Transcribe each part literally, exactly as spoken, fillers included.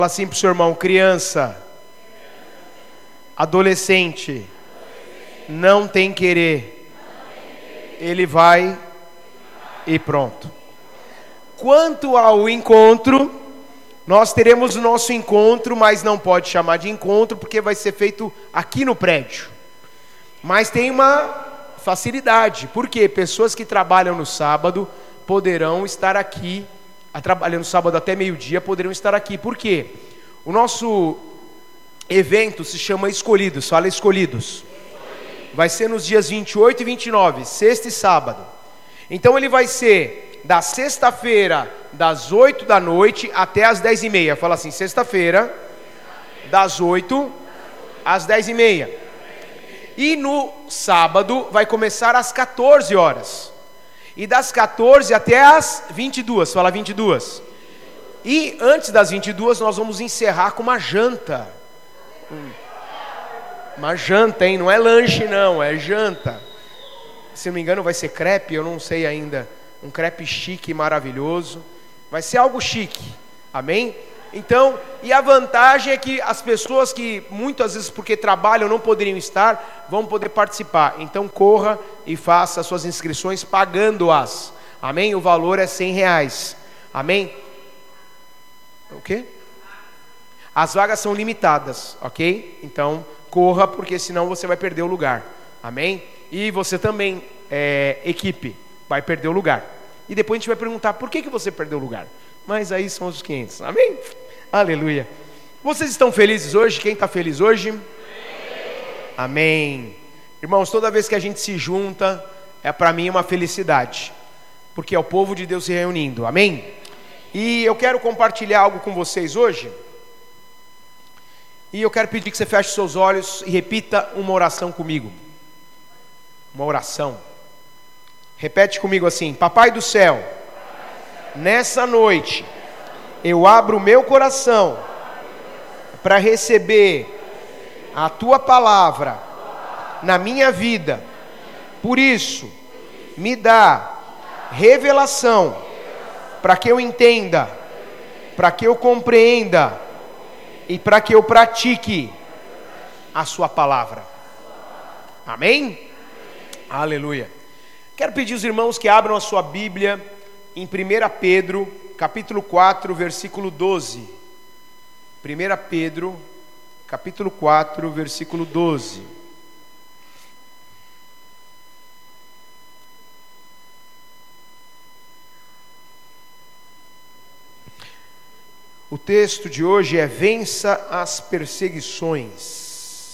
Fala assim para o seu irmão: criança, adolescente, não tem querer, ele vai e pronto. Quanto ao encontro, nós teremos o nosso encontro, mas não pode chamar de encontro porque vai ser feito aqui no prédio. Mas tem uma facilidade, porque pessoas que trabalham no sábado poderão estar aqui, trabalhando no sábado até meio-dia, poderão estar aqui. Por quê? O nosso evento se chama Escolhidos, fala Escolhidos. Vai ser nos dias vinte e oito e vinte e nove, sexta e sábado. Então ele vai ser da sexta-feira, das oito da noite até as dez e meia. Fala assim: sexta-feira, das oito às dez e meia. E no sábado vai começar às quatorze horas. E das quatorze até as vinte e duas. Fala vinte e duas. E antes das vinte e duas nós vamos encerrar com uma janta. Uma janta, hein? Não é lanche não, é janta. Se não me engano vai ser crepe, eu não sei ainda. Um crepe chique, maravilhoso. Vai ser algo chique, amém? Então, e a vantagem é que as pessoas que muitas vezes porque trabalham não poderiam estar, vão poder participar. Então corra e faça as suas inscrições pagando-as, amém? O valor é cem reais, amém? O quê? As vagas são limitadas, ok? Então corra, porque senão você vai perder o lugar, amém? E você também, é, equipe, vai perder o lugar. E depois a gente vai perguntar por que, que você perdeu o lugar. Mas aí são os quinhentos, amém? Aleluia. Vocês estão felizes hoje? Quem está feliz hoje? Amém. Amém. Irmãos, toda vez que a gente se junta, é para mim uma felicidade, porque é o povo de Deus se reunindo, amém? E eu quero compartilhar algo com vocês hoje. E eu quero pedir que você feche seus olhos e repita uma oração comigo. Uma oração. Repete comigo assim: Papai do céu, nessa noite eu abro o meu coração para receber a tua palavra na minha vida. Por isso, me dá revelação para que eu entenda, para que eu compreenda e para que eu pratique a sua palavra. Amém? Aleluia. Quero pedir aos irmãos que abram a sua Bíblia em primeira Pedro, capítulo quatro, versículo doze. primeira Pedro, capítulo quatro, versículo doze. O texto de hoje é: vença as perseguições.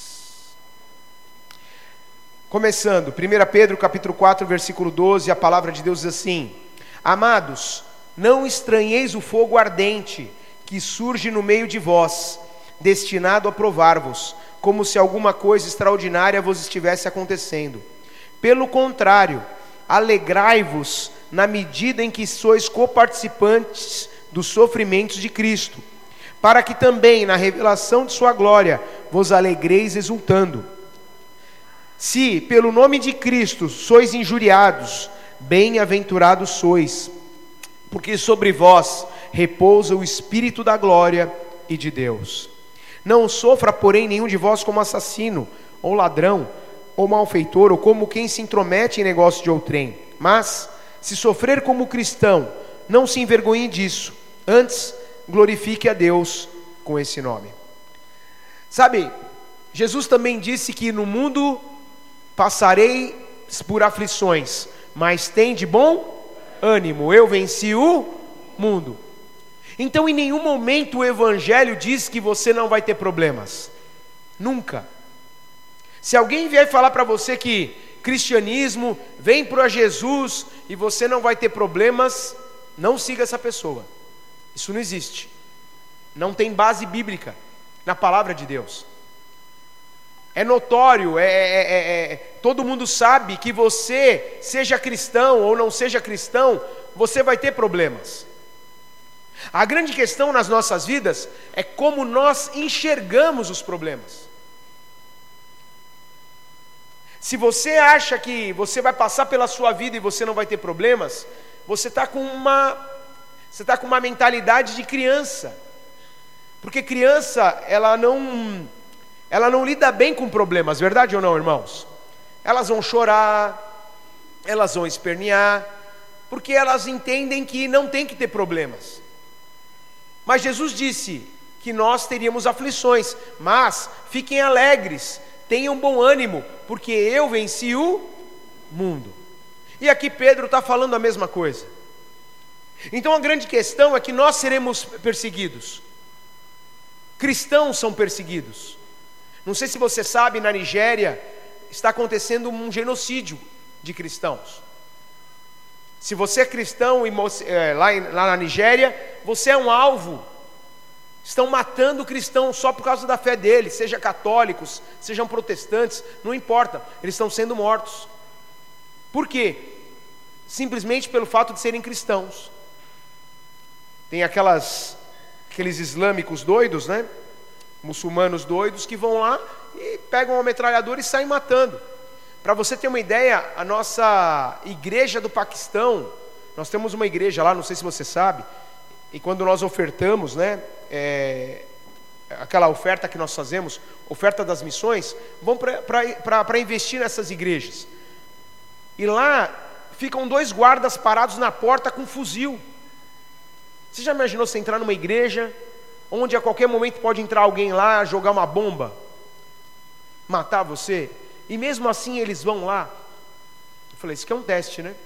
Começando, primeira Pedro capítulo quatro, versículo doze, a palavra de Deus diz assim: Amados, não estranheis o fogo ardente que surge no meio de vós, destinado a provar-vos, como se alguma coisa extraordinária vos estivesse acontecendo. Pelo contrário, alegrai-vos na medida em que sois coparticipantes dos sofrimentos de Cristo, para que também na revelação de sua glória vos alegreis exultando. Se pelo nome de Cristo sois injuriados, bem-aventurados sois, porque sobre vós repousa o Espírito da glória e de Deus. Não sofra, porém, nenhum de vós como assassino, ou ladrão, ou malfeitor, ou como quem se intromete em negócio de outrem. Mas, se sofrer como cristão, não se envergonhe disso, antes glorifique a Deus com esse nome. Sabe, Jesus também disse que no mundo passarei por aflições, mas tem de bom ânimo, eu venci o mundo. Então em nenhum momento o Evangelho diz que você não vai ter problemas, nunca. Se alguém vier falar para você que cristianismo, vem para Jesus e você não vai ter problemas, não siga essa pessoa. Isso não existe, não tem base bíblica na palavra de Deus. É notório, é, é, é, é, todo mundo sabe que você, seja cristão ou não seja cristão, você vai ter problemas. A grande questão nas nossas vidas é como nós enxergamos os problemas. Se você acha que você vai passar pela sua vida e você não vai ter problemas, você está com uma, você está com uma mentalidade de criança. Porque criança, ela não, ela não lida bem com problemas, verdade ou não, irmãos? Elas vão chorar, elas vão espernear, porque elas entendem que não tem que ter problemas. Mas Jesus disse que nós teríamos aflições, mas fiquem alegres, tenham bom ânimo, porque eu venci o mundo. E aqui Pedro está falando a mesma coisa. Então a grande questão é que nós seremos perseguidos. Cristãos são perseguidos. Não sei se você sabe, na Nigéria está acontecendo um genocídio de cristãos. Se você é cristão e, é, lá, em, lá na Nigéria, você é um alvo. Estão matando cristãos só por causa da fé deles, seja católicos, sejam protestantes, não importa, eles estão sendo mortos. Por quê? Simplesmente pelo fato de serem cristãos. Tem aquelas, aqueles islâmicos doidos, né? Muçulmanos doidos que vão lá e pegam uma metralhadora e saem matando. Para você ter uma ideia, a nossa igreja do Paquistão, nós temos uma igreja lá, não sei se você sabe, e quando nós ofertamos, né, é, aquela oferta que nós fazemos, oferta das missões, vão para investir nessas igrejas. E lá ficam dois guardas parados na porta com fuzil. Você já imaginou você entrar numa igreja onde a qualquer momento pode entrar alguém lá, jogar uma bomba, matar você? E mesmo assim eles vão lá. Eu falei, isso aqui é um teste, né?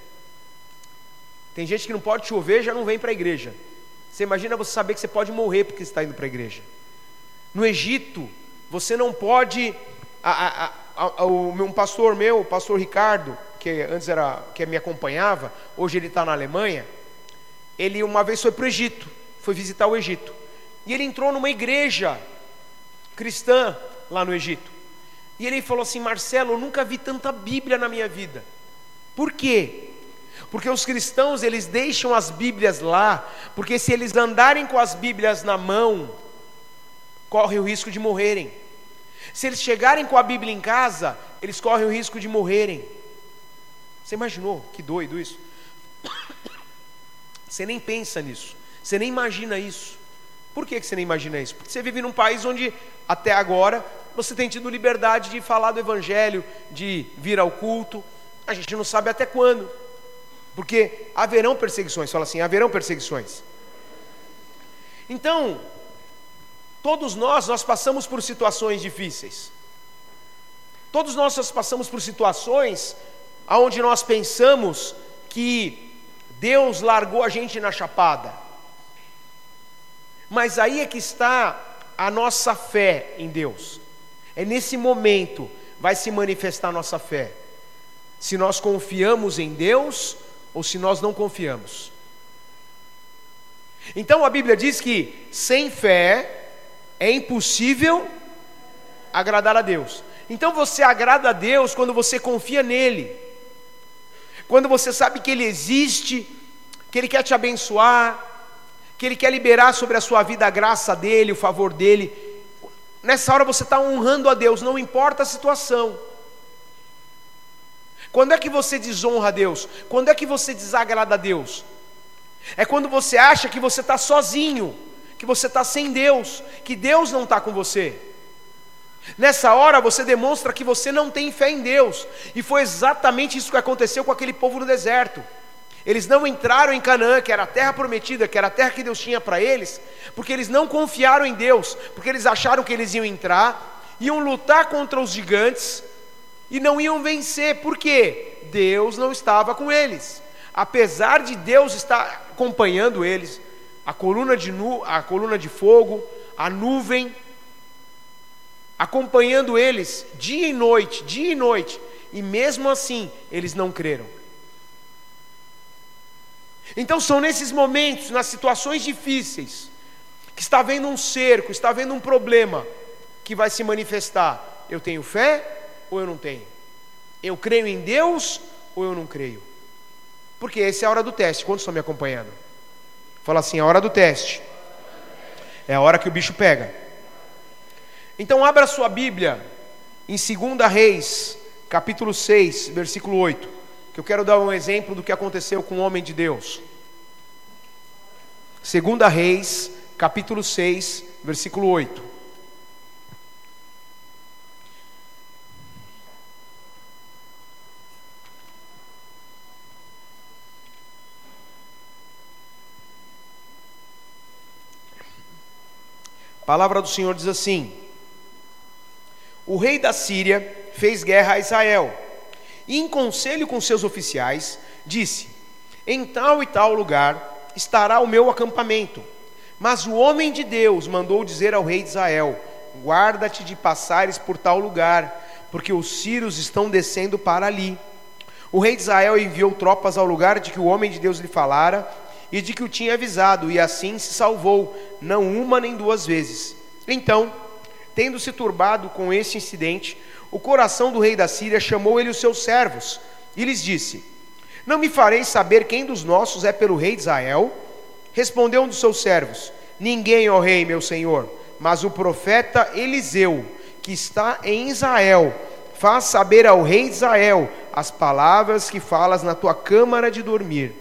Tem gente que não pode chover, já não vem para a igreja. Você imagina você saber que você pode morrer porque você está indo para a igreja. No Egito, você não pode... A, a, a, a, o, um pastor meu, o pastor Ricardo, que antes era, que me acompanhava, hoje ele está na Alemanha, ele uma vez foi para o Egito, foi visitar o Egito. E ele entrou numa igreja cristã lá no Egito. E ele falou assim, Marcelo, eu nunca vi tanta Bíblia na minha vida. Por quê? Porque os cristãos, eles deixam as Bíblias lá, porque se eles andarem com as Bíblias na mão, correm o risco de morrerem. Se eles chegarem com a Bíblia em casa, eles correm o risco de morrerem. Você imaginou? Que doido isso. Você nem pensa nisso, você nem imagina isso. Por que você nem imagina isso? Porque você vive num país onde, até agora, você tem tido liberdade de falar do Evangelho, de vir ao culto. A gente não sabe até quando, porque haverão perseguições. Fala assim, haverão perseguições. Então, todos nós, nós passamos por situações difíceis. Todos nós, nós passamos por situações onde nós pensamos que Deus largou a gente na chapada. Mas aí é que está a nossa fé em Deus. É nesse momento vai se manifestar a nossa fé. Se nós confiamos em Deus ou se nós não confiamos. Então a Bíblia diz que sem fé é impossível agradar a Deus. Então você agrada a Deus quando você confia nele. Quando você sabe que Ele existe, que Ele quer te abençoar, que Ele quer liberar sobre a sua vida a graça dEle, o favor dEle. Nessa hora você está honrando a Deus, não importa a situação. Quando é que você desonra a Deus? Quando é que você desagrada a Deus? É quando você acha que você está sozinho, que você está sem Deus, que Deus não está com você. Nessa hora você demonstra que você não tem fé em Deus. E foi exatamente isso que aconteceu com aquele povo no deserto. Eles não entraram em Canaã, que era a terra prometida, que era a terra que Deus tinha para eles, porque eles não confiaram em Deus, porque eles acharam que eles iam entrar, iam lutar contra os gigantes e não iam vencer. Por quê? Deus não estava com eles. Apesar de Deus estar acompanhando eles, a coluna de, nu, a coluna de fogo, a nuvem, acompanhando eles dia e noite, dia e noite, e mesmo assim eles não creram. Então são nesses momentos, nas situações difíceis, que está havendo um cerco, está havendo um problema, que vai se manifestar: eu tenho fé ou eu não tenho? Eu creio em Deus ou eu não creio? Porque essa é a hora do teste. Quantos estão me acompanhando? Fala assim, a hora do teste é a hora que o bicho pega. Então abra sua Bíblia em Segunda Reis, capítulo seis, versículo oito, que eu quero dar um exemplo do que aconteceu com o homem de Deus. Segunda Reis, capítulo seis, versículo oito. A palavra do Senhor diz assim: o rei da Síria fez guerra a Israel, e em conselho com seus oficiais, disse: em tal e tal lugar estará o meu acampamento. Mas o homem de Deus mandou dizer ao rei de Israel: guarda-te de passares por tal lugar, porque os sírios estão descendo para ali. O rei de Israel enviou tropas ao lugar de que o homem de Deus lhe falara, e de que o tinha avisado, e assim se salvou, não uma nem duas vezes. Então, tendo se turbado com este incidente, o coração do rei da Síria chamou ele os seus servos, e lhes disse: não me fareis saber quem dos nossos é pelo rei de Israel? Respondeu um dos seus servos: ninguém, ó rei, meu senhor, mas o profeta Eliseu, que está em Israel, faz saber ao rei de Israel as palavras que falas na tua câmara de dormir.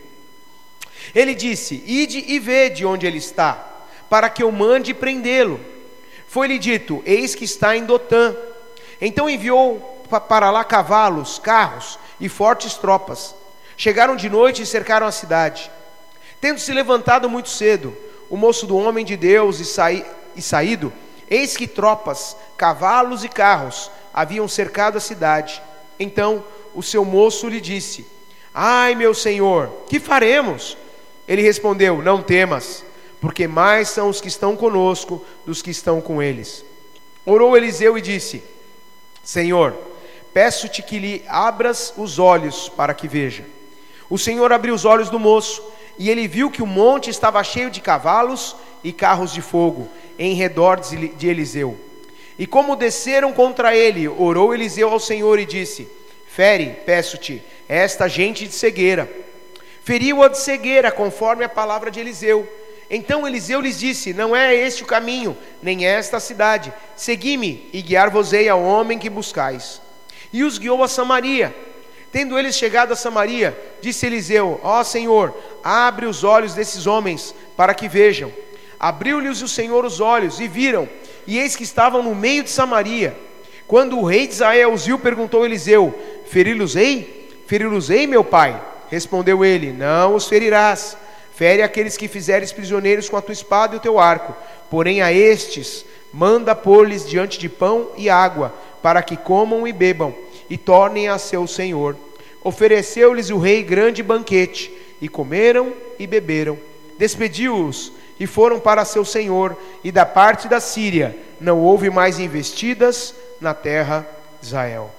Ele disse: ide e vede onde ele está, para que eu mande prendê-lo. Foi-lhe dito: eis que está em Dotã. Então enviou para lá cavalos, carros e fortes tropas. Chegaram de noite e cercaram a cidade. Tendo se levantado muito cedo, o moço do homem de Deus e, saí, e saído, eis que tropas, cavalos e carros haviam cercado a cidade. Então o seu moço lhe disse: ai, meu senhor, que faremos? Ele respondeu: não temas, porque mais são os que estão conosco dos que estão com eles. Orou Eliseu e disse: Senhor, peço-te que lhe abras os olhos para que veja. O Senhor abriu os olhos do moço, e ele viu que o monte estava cheio de cavalos e carros de fogo em redor de Eliseu. E como desceram contra ele, orou Eliseu ao Senhor e disse: fere, peço-te, esta gente de cegueira. Feriu-a de cegueira, conforme a palavra de Eliseu. Então Eliseu lhes disse: não é este o caminho, nem esta a cidade. Segui-me, e guiar-vos-ei ao homem que buscais. E os guiou a Samaria. Tendo eles chegado a Samaria, disse Eliseu: ó Senhor, abre os olhos desses homens, para que vejam. Abriu-lhes o Senhor os olhos, e viram, e eis que estavam no meio de Samaria. Quando o rei de Israel os viu, perguntou Eliseu: feri-los-ei? Feri-los-ei, meu pai? Respondeu ele: não os ferirás. Fere aqueles que fizeres prisioneiros com a tua espada e o teu arco. Porém a estes manda pôr-lhes diante de pão e água, para que comam e bebam, e tornem a seu senhor. Ofereceu-lhes o rei grande banquete, e comeram e beberam. Despediu-os e foram para seu senhor, e da parte da Síria não houve mais investidas na terra de Israel.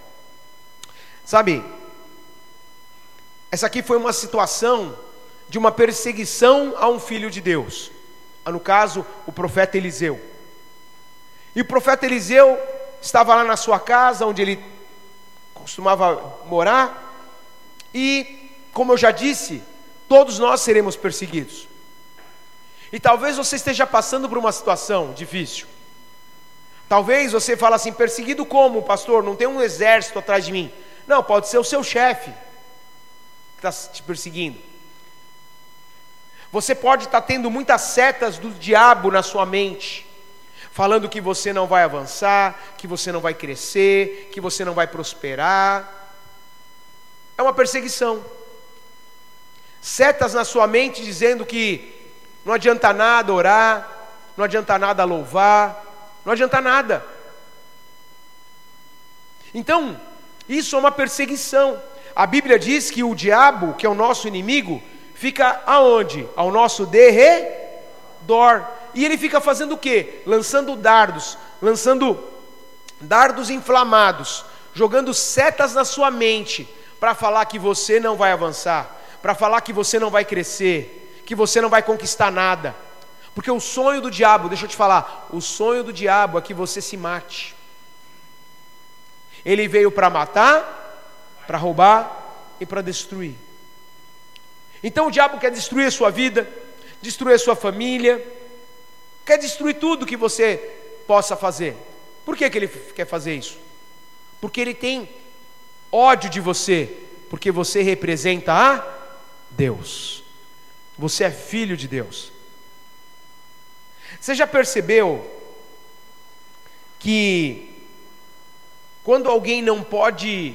Sabe, essa aqui foi uma situação de uma perseguição a um filho de Deus, no caso o profeta Eliseu. E o profeta Eliseu estava lá na sua casa, onde ele costumava morar, e, como eu já disse, todos nós seremos perseguidos. E talvez você esteja passando por uma situação difícil. Talvez você fale assim: perseguido como, pastor? Não tem um exército atrás de mim. Não, pode ser o seu chefe que está te perseguindo. Você pode estar tendo muitas setas do diabo na sua mente, falando que você não vai avançar, que você não vai crescer, que você não vai prosperar. É uma perseguição. Setas na sua mente dizendo que não adianta nada orar, não adianta nada louvar, não adianta nada. Então, isso é uma perseguição. A Bíblia diz que o diabo, que é o nosso inimigo, fica aonde? Ao nosso derredor. E ele fica fazendo o quê? Lançando dardos, lançando dardos inflamados, jogando setas na sua mente, para falar que você não vai avançar, para falar que você não vai crescer, que você não vai conquistar nada. Porque o sonho do diabo, deixa eu te falar, o sonho do diabo é que você se mate. Ele veio para matar, para roubar e para destruir. Então o diabo quer destruir a sua vida, destruir a sua família, quer destruir tudo que você possa fazer. Por que que ele quer fazer isso? Porque ele tem ódio de você, porque você representa a Deus. Você é filho de Deus. Você já percebeu que quando alguém não pode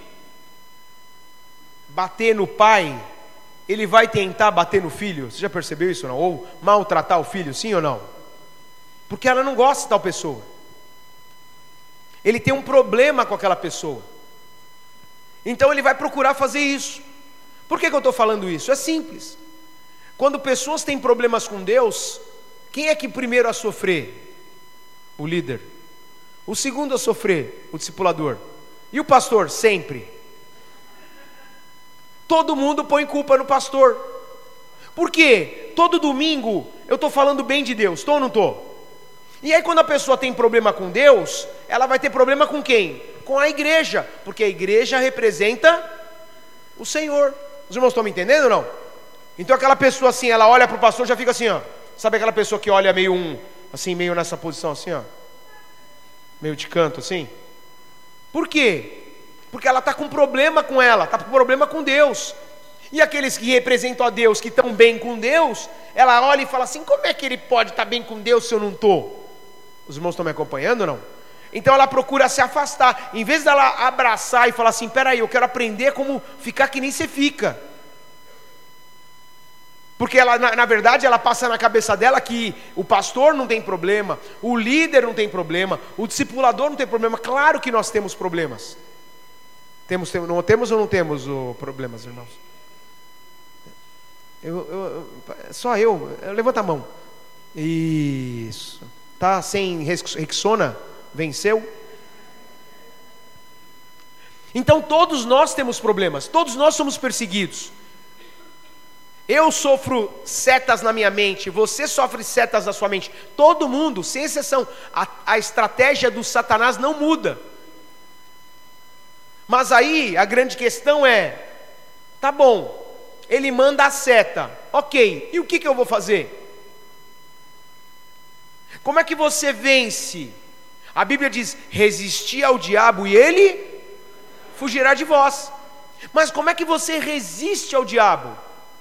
bater no pai, ele vai tentar bater no filho? Você já percebeu isso ou não? Ou maltratar o filho, sim ou não? Porque ela não gosta de tal pessoa. Ele tem um problema com aquela pessoa. Então ele vai procurar fazer isso. Por que que eu estou falando isso? É simples. Quando pessoas têm problemas com Deus, quem é que primeiro a sofrer? O líder. O segundo a sofrer? O discipulador. E o pastor? Sempre. Todo mundo põe culpa no pastor. Por quê? Todo domingo eu estou falando bem de Deus, estou ou não estou? E aí quando a pessoa tem problema com Deus, ela vai ter problema com quem? Com a igreja, porque a igreja representa o Senhor. Os irmãos estão me entendendo ou não? Então aquela pessoa assim, ela olha para o pastor e já fica assim, ó. Sabe aquela pessoa que olha meio um, assim, meio nessa posição assim, ó, meio de canto assim? Por quê? Porque ela está com problema com ela, está com problema com Deus. E aqueles que representam a Deus, que estão bem com Deus, ela olha e fala assim, como é que ele pode estar bem com Deus se eu não estou? Os irmãos estão me acompanhando ou não? Então ela procura se afastar. Em vez dela abraçar e falar assim, peraí, eu quero aprender como ficar que nem você fica. Porque ela, na, na verdade, ela passa na cabeça dela que o pastor não tem problema, o líder não tem problema, o discipulador não tem problema. Claro que nós temos problemas. Temos, temos, não temos ou não temos oh, problemas, irmãos? Eu, eu, eu, só eu, levanta a mão. Isso. Tá sem Rexona? Venceu? Então todos nós temos problemas, todos nós somos perseguidos. Eu sofro setas na minha mente, você sofre setas na sua mente. Todo mundo, sem exceção. A, a estratégia do Satanás não muda. Mas aí a grande questão é, tá bom, ele manda a seta, ok, e o que, que eu vou fazer? Como é que você vence? A Bíblia diz, resistir ao diabo e ele fugirá de vós. Mas como é que você resiste ao diabo?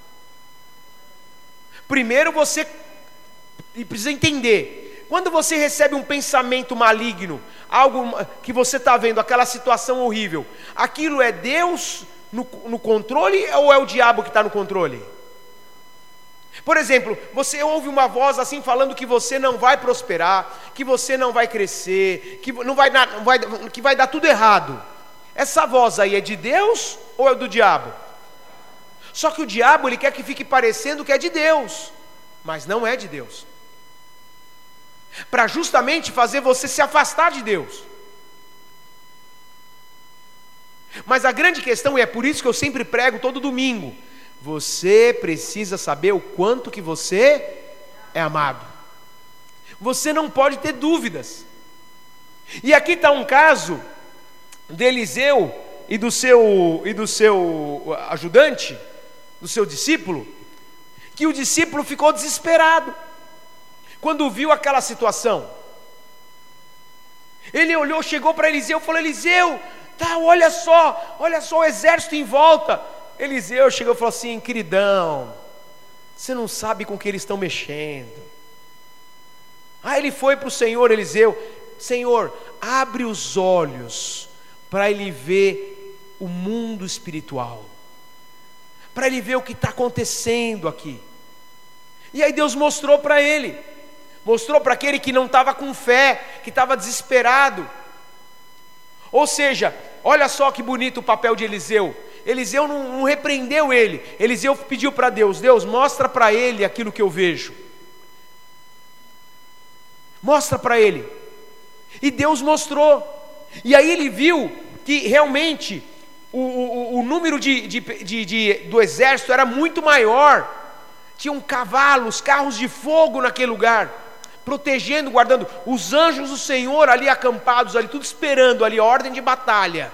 Primeiro você precisa entender, quando você recebe um pensamento maligno, algo que você está vendo, aquela situação horrível, aquilo é Deus no, no controle ou é o diabo que está no controle? Por exemplo, você ouve uma voz assim falando que você não vai prosperar, que você não vai crescer, que, não vai, não vai, que vai dar tudo errado. Essa voz aí é de Deus ou é do diabo? Só que o diabo, ele quer que fique parecendo que é de Deus, mas não é de Deus. Para justamente fazer você se afastar de Deus. Mas a grande questão, e é por isso que eu sempre prego todo domingo, você precisa saber o quanto que você é amado. Você não pode ter dúvidas. E aqui está um caso de Eliseu e do seu, e do seu ajudante, do seu discípulo, que o discípulo ficou desesperado quando viu aquela situação. Ele olhou, chegou para Eliseu e falou, Eliseu, tá, olha só, olha só o exército em volta. Eliseu chegou e falou assim, queridão, você não sabe com que eles estão mexendo. Aí ele foi para o Senhor, Eliseu, Senhor, abre os olhos para ele ver o mundo espiritual, para ele ver o que está acontecendo aqui. E aí Deus mostrou para ele, mostrou para aquele que não estava com fé, que estava desesperado. Ou seja, olha só que bonito o papel de Eliseu. Eliseu não, não repreendeu ele. Eliseu pediu para Deus, Deus, mostra para ele aquilo que eu vejo. Mostra para ele. E Deus mostrou. E aí ele viu que realmente o, o, o número de, de, de, de, do exército era muito maior. Tinham cavalos, carros de fogo naquele lugar, protegendo, guardando. Os anjos do Senhor ali acampados, ali, tudo esperando ali, a ordem de batalha.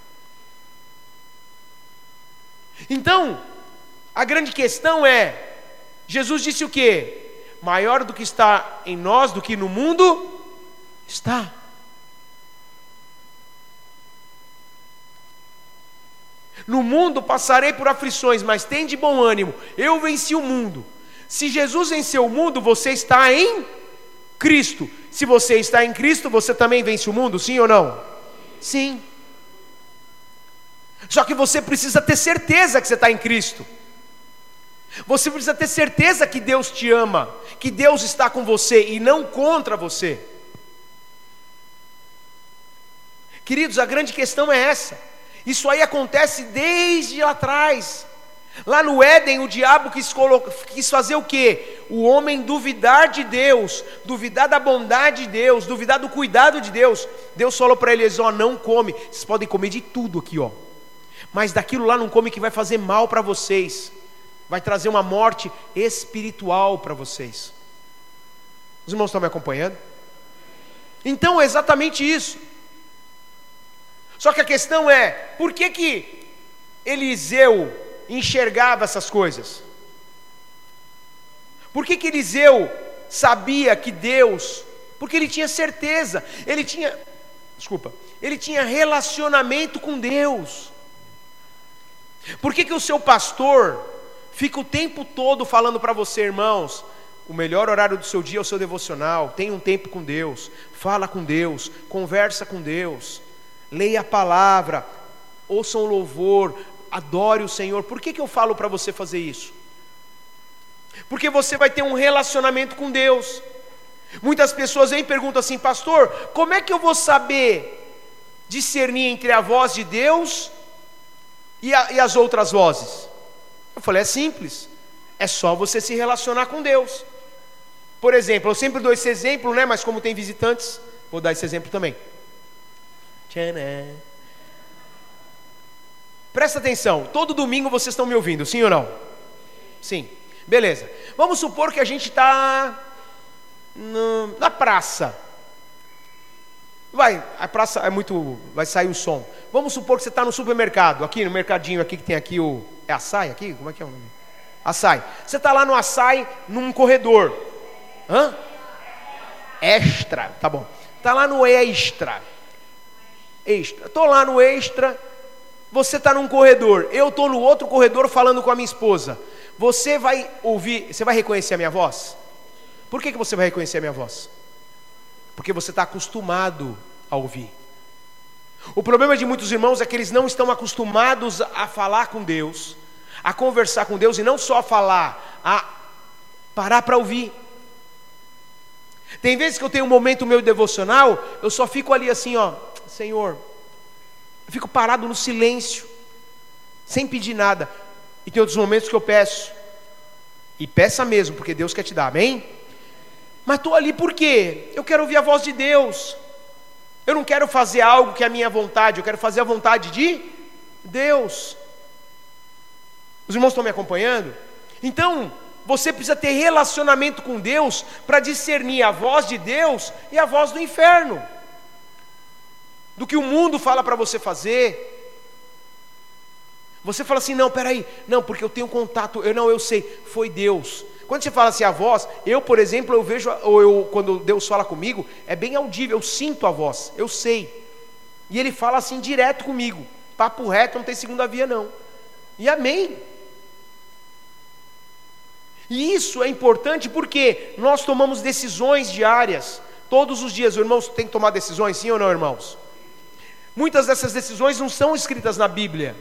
Então, a grande questão é, Jesus disse o quê? Maior do que está em nós, do que no mundo, está. No mundo passarei por aflições, mas tem de bom ânimo, eu venci o mundo. Se Jesus venceu o mundo, você está em Cristo. Se você está em Cristo, você também vence o mundo, sim ou não? Sim. Só que você precisa ter certeza que você está em Cristo. Você precisa ter certeza que Deus te ama, que Deus está com você e não contra você. Queridos, a grande questão é essa. Isso aí acontece desde lá atrás. Lá no Éden, o diabo quis, colocar, quis fazer o quê? O homem duvidar de Deus, duvidar da bondade de Deus, duvidar do cuidado de Deus. Deus falou para eles, ó, não come. Vocês podem comer de tudo aqui, ó, mas daquilo lá não come, que vai fazer mal para vocês, vai trazer uma morte espiritual para vocês. Os irmãos estão me acompanhando? Então é exatamente isso. Só que a questão é, por que que Eliseu enxergava essas coisas? Por que que Eliseu sabia que Deus... Porque ele tinha certeza, ele tinha... Desculpa, ele tinha relacionamento com Deus. Por que que o seu pastor fica o tempo todo falando para você, irmãos, o melhor horário do seu dia é o seu devocional, tenha um tempo com Deus, fala com Deus, conversa com Deus, leia a palavra, ouça um louvor, adore o Senhor? Por que que eu falo para você fazer isso? Porque você vai ter um relacionamento com Deus. Muitas pessoas vêm e perguntam assim, pastor, como é que eu vou saber discernir entre a voz de Deus e, a, e as outras vozes? Eu falei, é simples, é só você se relacionar com Deus. Por exemplo, eu sempre dou esse exemplo, né? Mas como tem visitantes, vou dar esse exemplo também. Tcharam. Presta atenção, todo domingo vocês estão me ouvindo, sim ou não? Sim, beleza. Vamos supor que a gente está na praça. Vai, a praça é muito... vai sair o som. Vamos supor que você está no supermercado, aqui no mercadinho aqui que tem aqui o... é açaí aqui? Como é que é o nome? Açaí. Você está lá no açaí, num corredor. Hã? Extra, tá bom. Está lá no extra. Extra. Estou lá no extra... Você está num corredor, eu estou no outro corredor falando com a minha esposa. Você vai ouvir, você vai reconhecer a minha voz? Por que que você vai reconhecer a minha voz? Porque você está acostumado a ouvir. O problema de muitos irmãos é que eles não estão acostumados a falar com Deus, a conversar com Deus, e não só a falar, a parar para ouvir. Tem vezes que eu tenho um momento meu devocional, eu só fico ali assim, ó, Senhor... Eu fico parado no silêncio, sem pedir nada. E tem outros momentos que eu peço, e peça mesmo, porque Deus quer te dar, amém? Mas estou ali por quê? Eu quero ouvir a voz de Deus. Eu não quero fazer algo que é a minha vontade, eu quero fazer a vontade de Deus. Os irmãos estão me acompanhando? Então, você precisa ter relacionamento com Deus para discernir a voz de Deus e a voz do inferno, do que o mundo fala para você fazer. Você fala assim, não, peraí, não, porque eu tenho contato, eu não, eu sei, foi Deus. Quando você fala assim, a voz, eu, por exemplo, eu vejo, ou eu, quando Deus fala comigo, é bem audível, eu sinto a voz, eu sei. E Ele fala assim, direto comigo, papo reto, não tem segunda via não. E amém. E isso é importante porque nós tomamos decisões diárias, todos os dias. Os irmãos têm que tomar decisões, sim ou não, irmãos? Muitas dessas decisões não são escritas na Bíblia.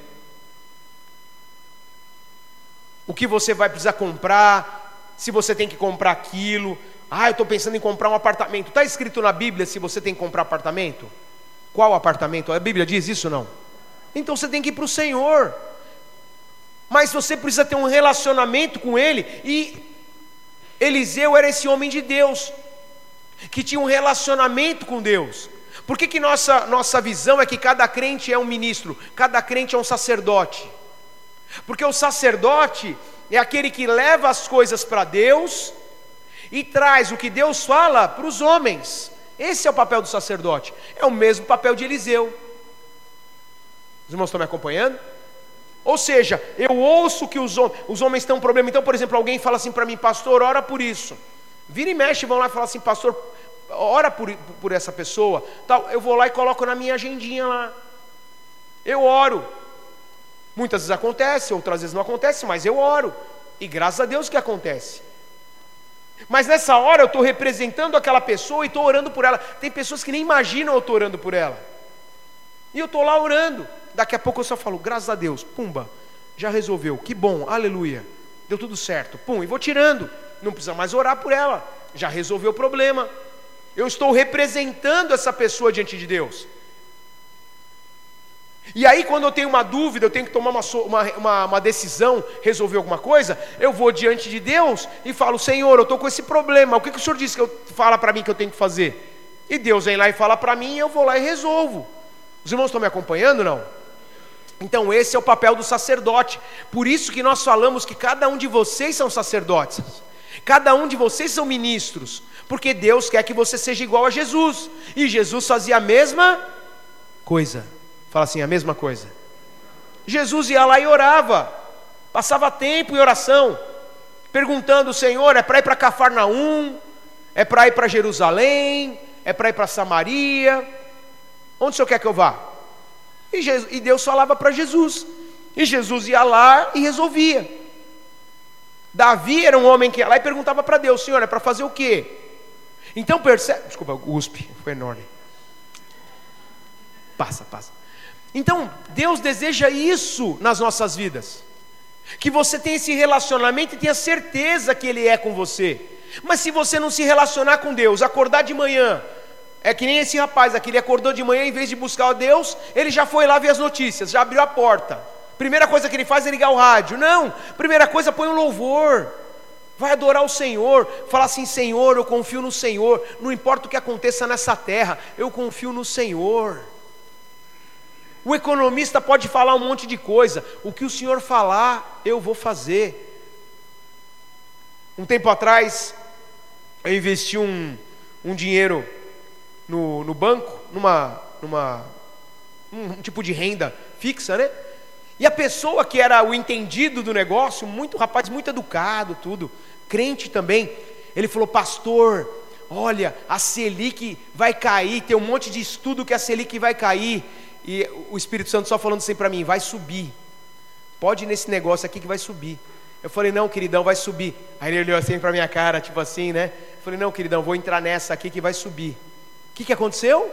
O que você vai precisar comprar, se você tem que comprar aquilo. Ah, eu estou pensando em comprar um apartamento. Está escrito na Bíblia se você tem que comprar apartamento? Qual apartamento? A Bíblia diz isso ou não? Então você tem que ir para o Senhor. Mas você precisa ter um relacionamento com Ele. E Eliseu era esse homem de Deus, que tinha um relacionamento com Deus. Por que que nossa, nossa visão é que cada crente é um ministro, cada crente é um sacerdote? Porque o sacerdote é aquele que leva as coisas para Deus e traz o que Deus fala para os homens. Esse é o papel do sacerdote. É o mesmo papel de Eliseu. Os irmãos estão me acompanhando? Ou seja, eu ouço que os, os homens têm um problema. Então, por exemplo, alguém fala assim para mim, pastor, ora por isso. Vira e mexe, vão lá e falam assim, pastor, ora por, por essa pessoa, tal. Eu vou lá e coloco na minha agendinha lá. Eu oro. Muitas vezes acontece, outras vezes não acontece, mas eu oro. E graças a Deus que acontece. Mas nessa hora eu estou representando aquela pessoa e estou orando por ela. Tem pessoas que nem imaginam eu estou orando por ela. E eu estou lá orando. Daqui a pouco eu só falo, graças a Deus, pumba, já resolveu, que bom, aleluia, deu tudo certo, pum, e vou tirando. Não precisa mais orar por ela, já resolveu o problema. Eu estou representando essa pessoa diante de Deus. E aí quando eu tenho uma dúvida, eu tenho que tomar uma, uma, uma, uma decisão, resolver alguma coisa, eu vou diante de Deus e falo, Senhor, eu estou com esse problema, o que, que o Senhor disse que eu, fala para mim que eu tenho que fazer? E Deus vem lá e fala para mim e eu vou lá e resolvo. Os irmãos estão me acompanhando, não? Então esse é o papel do sacerdote. Por isso que nós falamos que cada um de vocês são sacerdotes, cada um de vocês são ministros, porque Deus quer que você seja igual a Jesus. E Jesus fazia a mesma coisa. Fala assim, a mesma coisa. Jesus ia lá e orava, passava tempo em oração, perguntando, Senhor, é para ir para Cafarnaum? É para ir para Jerusalém? É para ir para Samaria? Onde o Senhor quer que eu vá? E, Jesus, e Deus falava para Jesus, e Jesus ia lá e resolvia. Davi era um homem que ia lá e perguntava para Deus, Senhor, é para fazer o quê? Então percebe, desculpa, o uspe foi enorme. Passa, passa. Então, Deus deseja isso nas nossas vidas, que você tenha esse relacionamento e tenha certeza que Ele é com você. Mas se você não se relacionar com Deus, acordar de manhã, é que nem esse rapaz aqui, ele acordou de manhã, em vez de buscar a Deus, ele já foi lá ver as notícias, já abriu a porta. Primeira coisa que ele faz é ligar o rádio. Não, primeira coisa, põe um louvor, vai adorar o Senhor, fala assim, Senhor, eu confio no Senhor, não importa o que aconteça nessa terra, eu confio no Senhor. O economista pode falar um monte de coisa, o que o Senhor falar, eu vou fazer. Um tempo atrás, eu investi um, um dinheiro no, no banco, numa, numa, um tipo de renda fixa, né? E a pessoa que era o entendido do negócio, muito rapaz, muito educado, tudo, crente também, ele falou, pastor, olha, a Selic vai cair, tem um monte de estudo que a Selic vai cair. E o Espírito Santo só falando assim para mim, vai subir, pode ir nesse negócio aqui que vai subir. Eu falei, não queridão, vai subir. Aí ele olhou assim para minha cara, tipo assim, né? Eu falei, não queridão, vou entrar nessa aqui que vai subir. O que, que aconteceu?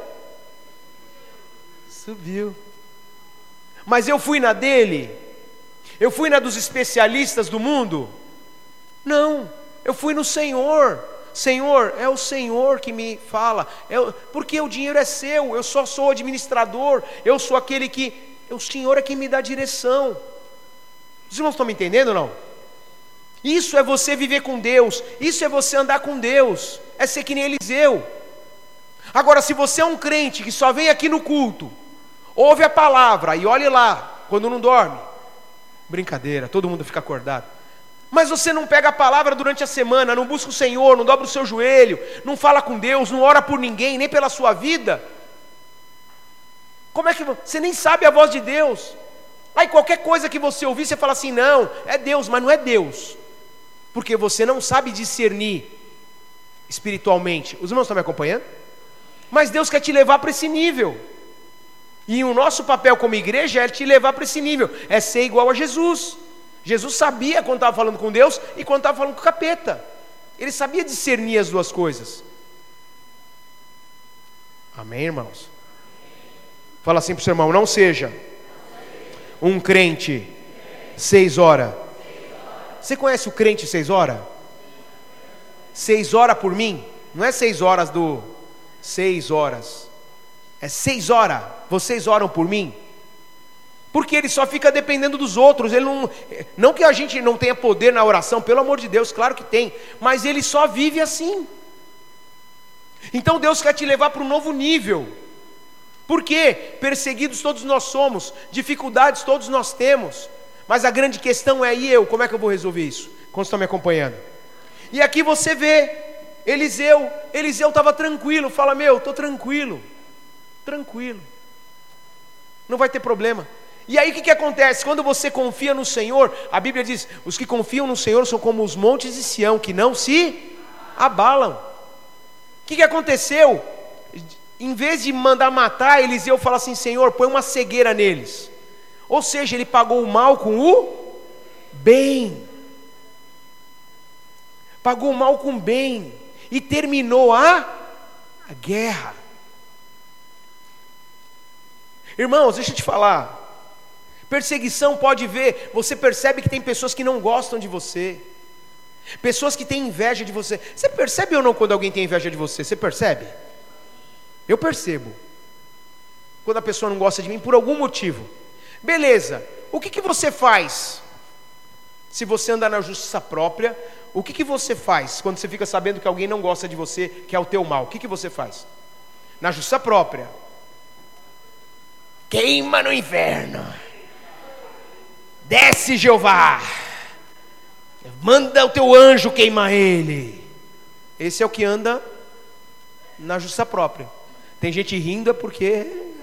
Subiu. Mas eu fui na dele? Eu fui na dos especialistas do mundo? Não, eu fui no Senhor. Senhor, é o Senhor que me fala, é, porque o dinheiro é seu, eu só sou administrador, eu sou aquele que, o Senhor é quem me dá direção. Os irmãos estão me entendendo ou não? Isso é você viver com Deus, isso é você andar com Deus, é ser que nem Eliseu. Agora, se você é um crente que só vem aqui no culto, ouve a palavra e olhe lá, quando não dorme, brincadeira, todo mundo fica acordado. Mas você não pega a palavra durante a semana, não busca o Senhor, não dobra o seu joelho, não fala com Deus, não ora por ninguém, nem pela sua vida. Como é que você nem sabe a voz de Deus? Aí qualquer coisa que você ouvir, você fala assim, não, é Deus, mas não é Deus. Porque você não sabe discernir espiritualmente. Os irmãos estão me acompanhando? Mas Deus quer te levar para esse nível. E o nosso papel como igreja é te levar para esse nível, é ser igual a Jesus. Jesus sabia quando estava falando com Deus e quando estava falando com o capeta. Ele sabia discernir as duas coisas. Amém, irmãos? Fala assim para o seu irmão, não seja um crente seis horas. Você conhece o crente seis horas? Seis horas por mim? Não é seis horas do... Seis horas. É seis horas. Vocês oram por mim? Porque ele só fica dependendo dos outros. Ele não, não que a gente não tenha poder na oração, pelo amor de Deus, claro que tem, mas ele só vive assim. Então Deus quer te levar para um novo nível. Por quê? Perseguidos todos nós somos, dificuldades todos nós temos, mas a grande questão é, e eu, como é que eu vou resolver isso? Quando estão me acompanhando? E aqui você vê Eliseu, Eliseu estava tranquilo, fala, meu, estou tranquilo, tranquilo, não vai ter problema. E aí o que, que acontece? Quando você confia no Senhor, a Bíblia diz, os que confiam no Senhor são como os montes de Sião, que não se abalam. O que, que aconteceu? Em vez de mandar matar, Eliseu fala assim, Senhor, põe uma cegueira neles. Ou seja, ele pagou o mal com o bem. pagou o mal com o bem e terminou a, a guerra. Irmãos, deixa eu te falar. Perseguição pode ver, você percebe que tem pessoas que não gostam de você, pessoas que têm inveja de você. Você percebe ou não quando alguém tem inveja de você? Você percebe? Eu percebo. Quando a pessoa não gosta de mim por algum motivo. Beleza, o que, que você faz? Se você anda na justiça própria, o que, que você faz quando você fica sabendo que alguém não gosta de você, que é o teu mal? O que, que você faz? Na justiça própria, queima no inferno, desce Jeová, manda o teu anjo queimar ele. Esse é o que anda na justiça própria. Tem gente rindo porque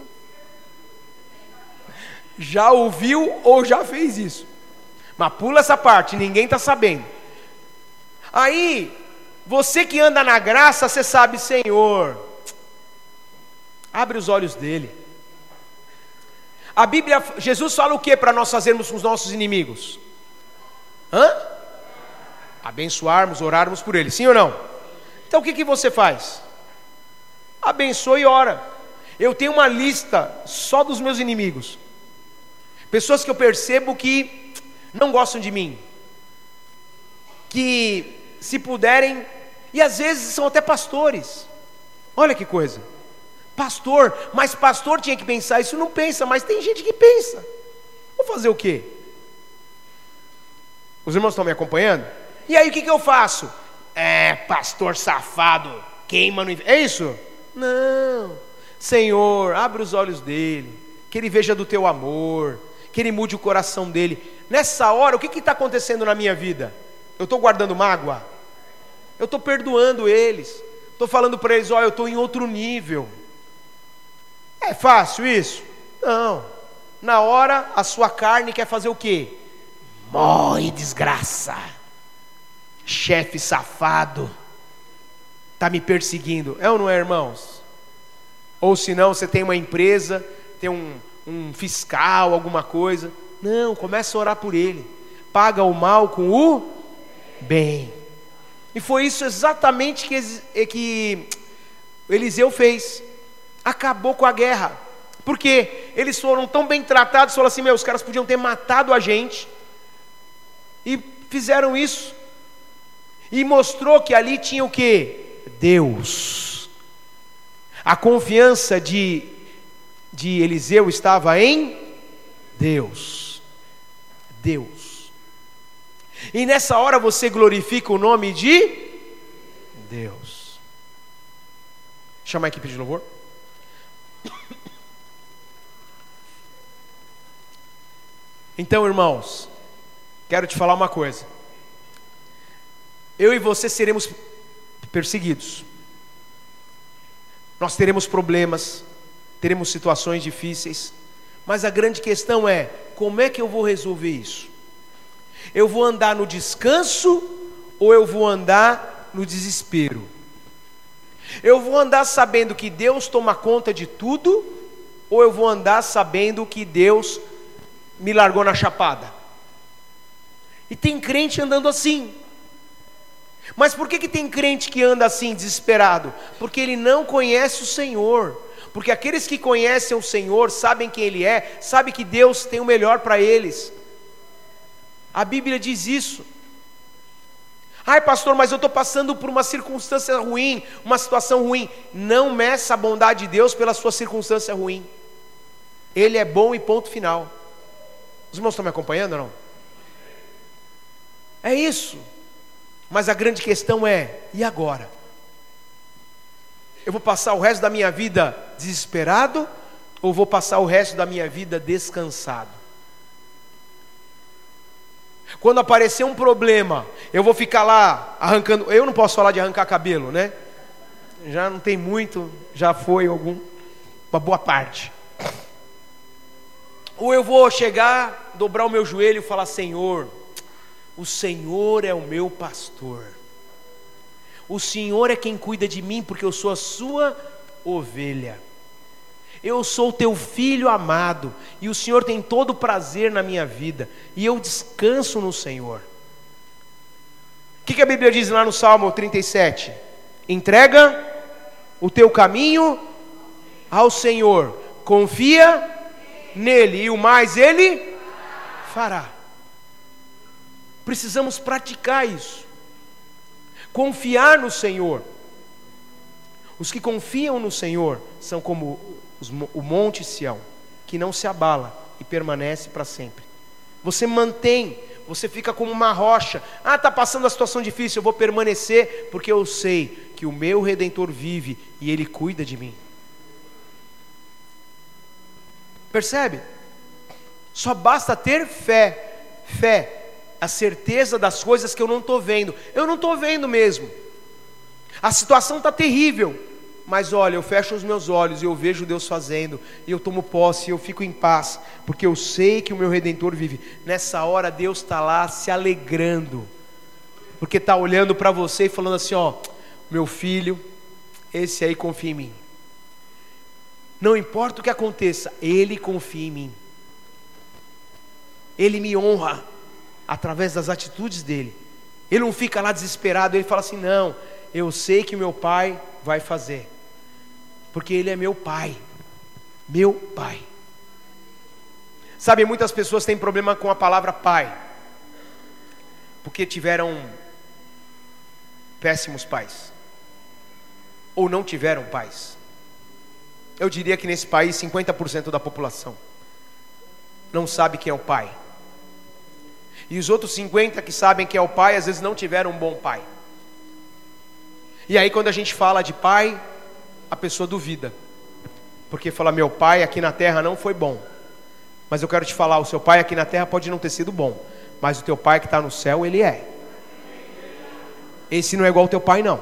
já ouviu ou já fez isso. Mas pula essa parte, ninguém está sabendo. Aí, você que anda na graça, você sabe, Senhor, abre os olhos dele. A Bíblia, Jesus fala o que para nós fazermos com os nossos inimigos? Hã? Abençoarmos, orarmos por eles, sim ou não? Então o que, que você faz? Abençoa e ora. Eu tenho uma lista só dos meus inimigos. Pessoas que eu percebo que não gostam de mim, que se puderem, e às vezes são até pastores. Olha que coisa, pastor, mas pastor tinha que pensar isso, não pensa, mas tem gente que pensa. Vou fazer o quê? Os irmãos estão me acompanhando? E aí o que, que eu faço? É, pastor safado, queima no inferno. É isso? Não. Senhor, abre os olhos dele, que ele veja do teu amor, que ele mude o coração dele. Nessa hora, o que está acontecendo na minha vida? Eu estou guardando mágoa? Eu estou perdoando eles, estou falando para eles, ó, eu estou em outro nível. É fácil isso? Não. Na hora, a sua carne quer fazer o quê? Morre, desgraça. Chefe safado, está me perseguindo. É ou não é, irmãos? Ou se não, você tem uma empresa, tem um, um fiscal, alguma coisa. Não, começa a orar por ele. Paga o mal com o bem. E foi isso exatamente que, que Eliseu fez. Acabou com a guerra. Porque eles foram tão bem tratados, falaram assim, meu, os caras podiam ter matado a gente. E fizeram isso. E mostrou que ali tinha o quê? Deus. A confiança de, de Eliseu estava em Deus. Deus. E nessa hora você glorifica o nome de Deus. Chama a equipe de louvor. Então, irmãos, quero te falar uma coisa. Eu e você seremos perseguidos. Nós teremos problemas, teremos situações difíceis. Mas a grande questão é, como é que eu vou resolver isso? Eu vou andar no descanso ou eu vou andar no desespero? Eu vou andar sabendo que Deus toma conta de tudo, ou eu vou andar sabendo que Deus me largou na chapada? E tem crente andando assim. Mas por que que tem crente que anda assim, desesperado? Porque ele não conhece o Senhor. Porque aqueles que conhecem o Senhor, sabem quem Ele é, sabem que Deus tem o melhor para eles. A Bíblia diz isso. Ai pastor, mas eu estou passando por uma circunstância ruim, uma situação ruim. Não meça a bondade de Deus pela sua circunstância ruim. Ele é bom e ponto final. Os irmãos estão me acompanhando ou não? É isso. Mas a grande questão é, e agora? Eu vou passar o resto da minha vida desesperado, ou vou passar o resto da minha vida descansado? Quando aparecer um problema, eu vou ficar lá arrancando. Eu não posso falar de arrancar cabelo, né? Já não tem muito, já foi algum, uma boa parte. Ou eu vou chegar, dobrar o meu joelho e falar: Senhor, o Senhor é o meu pastor. O Senhor é quem cuida de mim, porque eu sou a sua ovelha. Eu sou teu filho amado, e o Senhor tem todo o prazer na minha vida, e eu descanso no Senhor. que, que a Bíblia diz lá no Salmo trinta e sete? Entrega o teu caminho ao Senhor, confia nele e o mais ele fará. Precisamos praticar isso, confiar no Senhor. Os que confiam no Senhor são como os, o monte Sião, que não se abala e permanece para sempre. Você mantém, você fica como uma rocha. Ah, está passando a situação difícil, eu vou permanecer, porque eu sei que o meu Redentor vive e Ele cuida de mim. Percebe? Só basta ter fé. Fé, a certeza das coisas que eu não estou vendo. Eu não estou vendo mesmo. A situação está terrível. Mas olha, eu fecho os meus olhos e eu vejo Deus fazendo, e eu tomo posse, e eu fico em paz, porque eu sei que o meu Redentor vive. Nessa hora Deus está lá se alegrando, porque está olhando para você e falando assim: ó, meu filho, esse aí confia em mim. Não importa o que aconteça, ele confia em mim. Ele me honra através das atitudes dele. Ele não fica lá desesperado, ele fala assim: não, eu sei que meu pai vai fazer, porque ele é meu pai, meu pai. Sabe, muitas pessoas têm problema com a palavra pai, porque tiveram péssimos pais, ou não tiveram pais. Eu diria que nesse país cinquenta por cento da população não sabe quem é o pai, e os outros cinquenta por cento que sabem quem é o pai, às vezes não tiveram um bom pai. E aí quando a gente fala de pai, a pessoa duvida, porque fala: meu pai aqui na terra não foi bom. Mas eu quero te falar, o seu pai aqui na terra pode não ter sido bom, mas o teu pai que está no céu, ele é. Esse não é igual ao teu pai, não.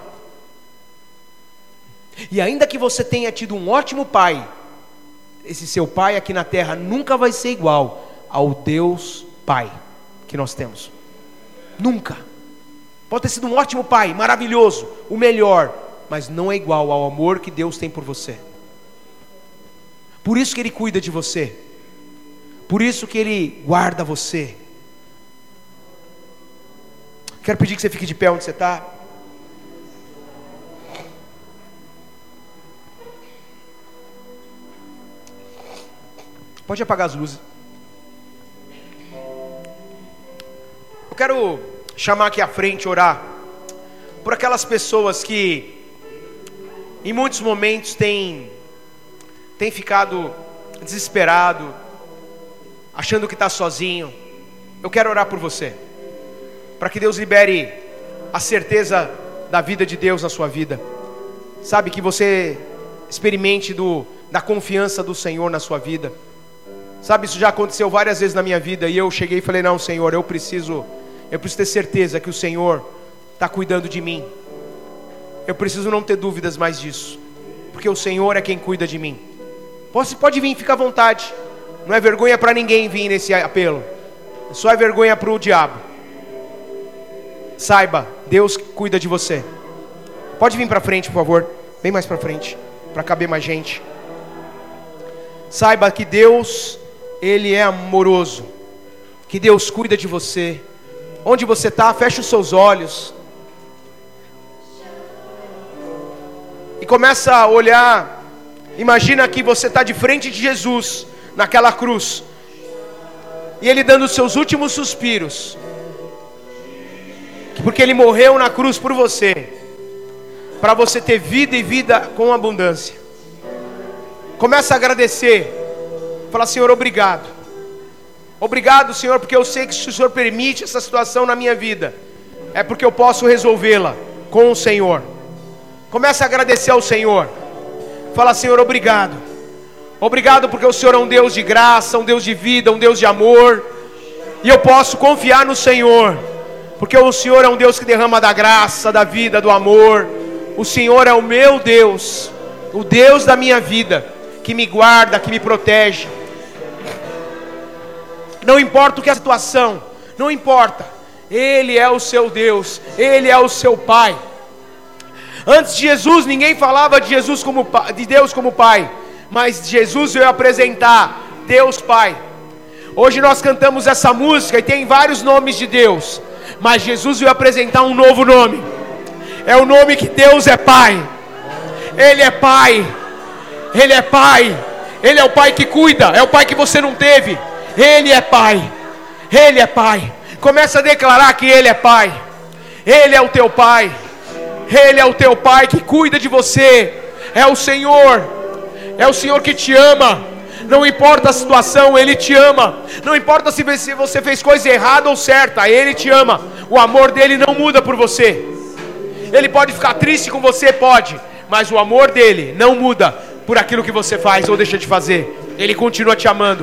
E ainda que você tenha tido um ótimo pai, esse seu pai aqui na terra nunca vai ser igual ao Deus Pai que nós temos. Nunca. Pode ter sido um ótimo pai, maravilhoso, o melhor, mas não é igual ao amor que Deus tem por você. Por isso que Ele cuida de você, por isso que Ele guarda você. Quero pedir que você fique de pé onde você está. Pode apagar as luzes. Eu quero chamar aqui à frente, orar por aquelas pessoas que em muitos momentos têm, têm ficado desesperado, achando que está sozinho. Eu quero orar por você, para que Deus libere a certeza da vida de Deus na sua vida. Sabe, que você experimente do, da confiança do Senhor na sua vida. Sabe, isso já aconteceu várias vezes na minha vida, e eu cheguei e falei: não, Senhor, eu preciso, eu preciso ter certeza que o Senhor está cuidando de mim. Eu preciso não ter dúvidas mais disso, porque o Senhor é quem cuida de mim. Pode, pode vir, fica à vontade. Não é vergonha para ninguém vir nesse apelo, só é vergonha para o diabo. Saiba, Deus cuida de você. Pode vir para frente, por favor, bem mais para frente, para caber mais gente. Saiba que Deus, Ele é amoroso, que Deus cuida de você. Onde você está, feche os seus olhos e começa a olhar. Imagina que você está de frente de Jesus naquela cruz, e Ele dando os seus últimos suspiros, porque Ele morreu na cruz por você, para você ter vida e vida com abundância. Começa a agradecer, fala: Senhor, obrigado. Obrigado, Senhor, porque eu sei que se o Senhor permite essa situação na minha vida, é porque eu posso resolvê-la com o Senhor. Começa a agradecer ao Senhor. Fala: Senhor, obrigado. Obrigado porque o Senhor é um Deus de graça, um Deus de vida, um Deus de amor, e eu posso confiar no Senhor, porque o Senhor é um Deus que derrama da graça, da vida, do amor. O Senhor é o meu Deus, o Deus da minha vida, que me guarda, que me protege. Não importa o que a situação, não importa, Ele é o seu Deus, Ele é o seu Pai. Antes de Jesus, ninguém falava de Jesus como de Deus como Pai, mas Jesus veio apresentar Deus Pai. Hoje nós cantamos essa música e tem vários nomes de Deus, Mas Jesus veio apresentar um novo nome. É o nome que Deus é Pai. Ele é Pai. Ele é Pai. Ele é o Pai que cuida. É o Pai que você não teve. Ele é Pai. Ele é Pai. Começa a declarar que Ele é Pai. Ele é o teu Pai. Ele é o teu Pai que cuida de você. É o Senhor. É o Senhor que te ama. Não importa a situação, Ele te ama. Não importa se você fez coisa errada ou certa, Ele te ama. O amor dele não muda por você. Ele pode ficar triste com você, pode, mas o amor dele não muda por aquilo que você faz ou deixa de fazer. Ele continua te amando.